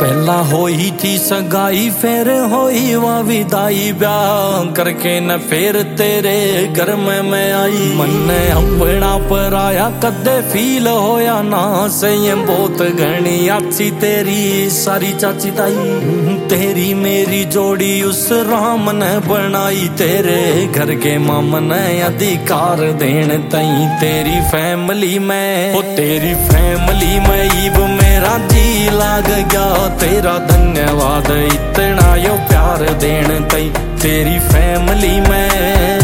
पहला होई थी सगाई फिर होई वा विदाई, ब्याह करके न फिर तेरे घर में मैं आई। मन अपना पर आया कदे फील होया ना से, ये बहुत घनी अच्छी तेरी सारी चाची ताई। तेरी मेरी जोड़ी उस राम ने बनाई, तेरे घर के मामन ने अधिकार देन तई। तेरी फैमिली में ओ तेरी फैमिली में ईब मेरा जी लाग गया, तेरा धन्यवाद इतना यो प्यार देन तई। तेरी फैमिली में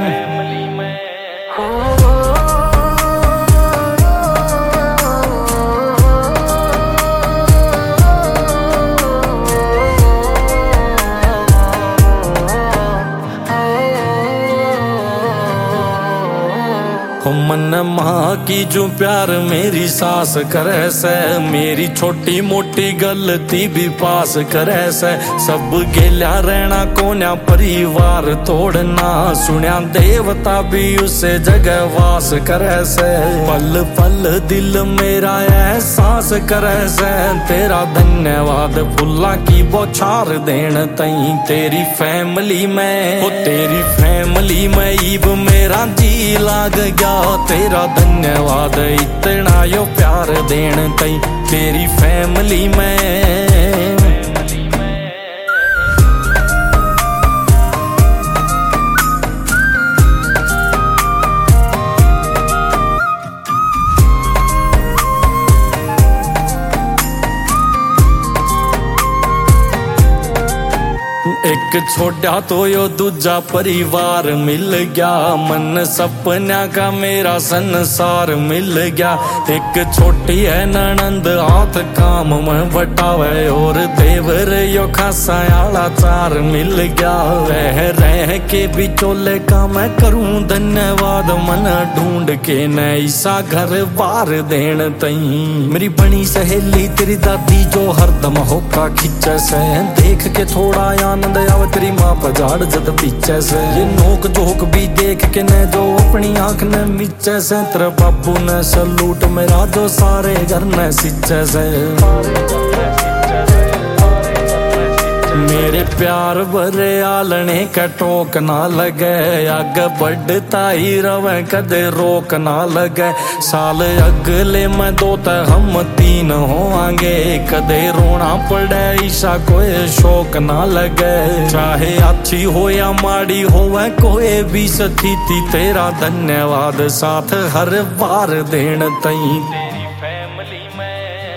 मन माँ की जो प्यार मेरी सास करे से, मेरी छोटी मोटी गलती भी पास करे से। सब गेल्या रहना कोन्या परिवार तोड़ना, सुनिया देवता भी उसे जगह वास करे से। पल पल दिल मेरा एहसास करे से, तेरा धन्यवाद फुल्ला की बौछार देन तई। तेरी फैमिली में ओ तेरी फैमिली में ईब मेरा जी लाग गया, तेरा धन्यवाद इतना यो प्यार देन तई। तेरी फैमिली में एक छोटा तो यो दूजा परिवार मिल गया, मन सपना का मेरा संसार मिल गया। एक छोटी है ननंद हाथ काम में बटावे, और देवर यो खासा आला चार मिल गया। रह के बिचोले का मैं करूं धन्यवाद, मन ढूंढ के नैसा घर बार देन तई। मेरी बनी सहेली तेरी दादी जो हरदम होका खिंचे से, देख के थोड़ा आनंद आवे तेरी माँ पजाड़ जद पीछे से। ये नोक जोक भी देख के न जो अपनी आंख ने मीचे से, तेरे बाबू ने सलूट मेरा जो सारे घर ने सिंचे से। मेरे प्यार भरे आलने का टोक ना लगे, आगे बढ़ता ही रवे कदे रोक ना लगे। साल अगले में दो ते हम तीन होंगे, कदे रोना पड़े ईशा कोई शौक ना लगे। चाहे अच्छी हो या माड़ी हो वह कोई भी स्थिति, तेरा धन्यवाद साथ हर बार देन तई। तेरी फैमिली में